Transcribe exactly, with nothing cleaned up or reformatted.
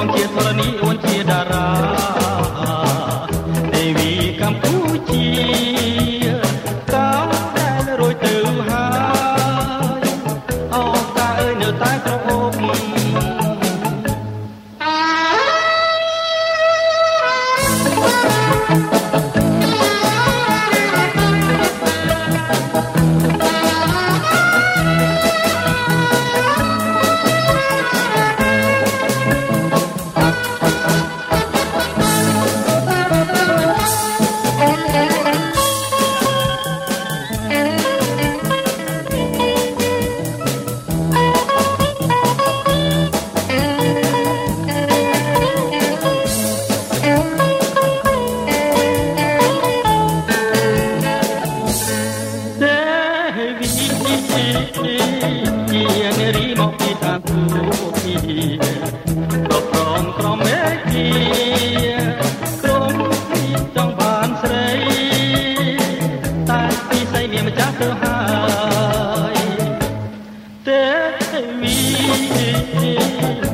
ជាធរណីអូនជាតារាទេវីកម្ពុជាតាមដែលរួចទៅហើយអោតាអើយនៅតែក្រអូបជានារីមកពីតាទូពីប្រប្រងក្រមេជាក្រុមពីចង់បានស្រីតែពីស្រីមានម្ចាស់ទៅហើយទេវី